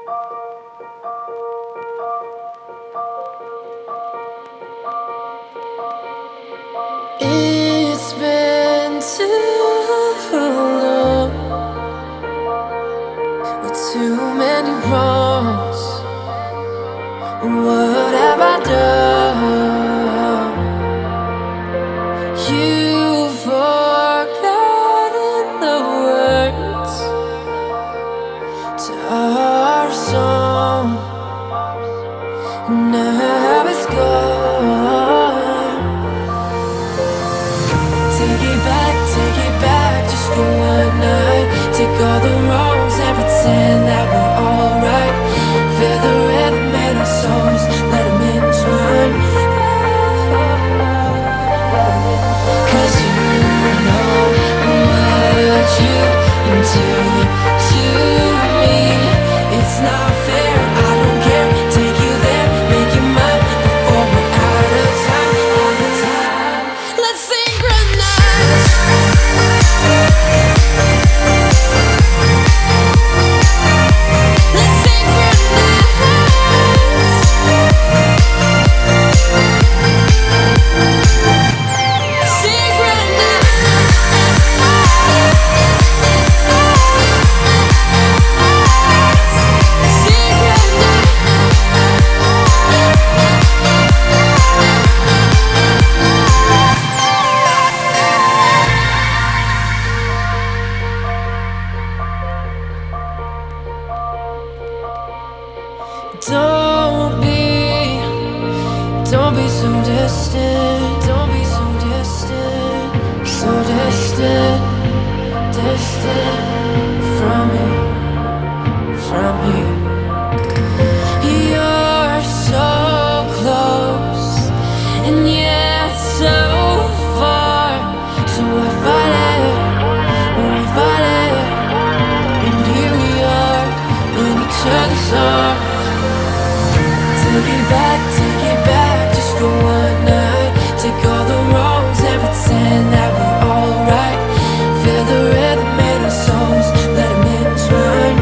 It's been too long with too many wrongs. What have I done? You've forgotten the words to our song. Now it's gone. Take it back just for one night. Take all the wrongs and pretend that we're alright. Feel the rhythm in our souls, let them entwine. 'Cause you know what you do to me. It's not fair, I don't care. Take you there, make you mine before we're out of time. Let's synchronize. Let's Don't be so distant. Don't be so distant. So distant, distant from me, from you. You're so close and yet so far. So I fight it, and here we are in each other's arms. Take it back just for one night. Take all the wrongs and pretend that we're alright. Feel the rhythm in our souls, let them entwine.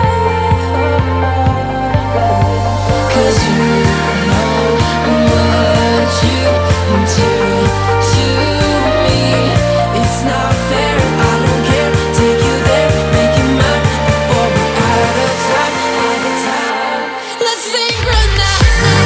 'Cause you know what you do to me. It's not fair, I don't care. Take you there, make you mine before we're out of time. Let's synchronize.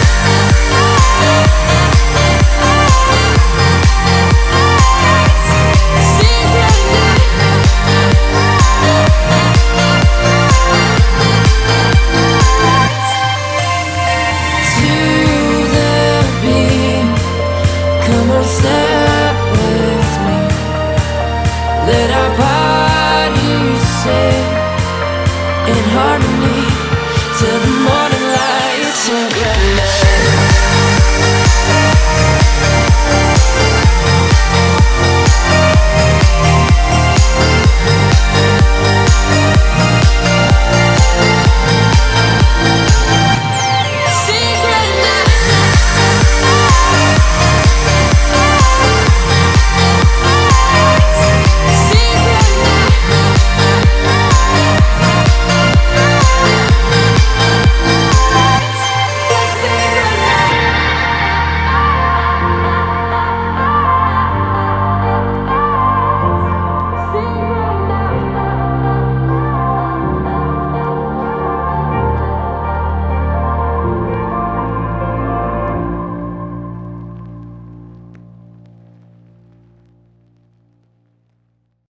Step with me, let our bodies sing in harmony till the morning light. Synchronize.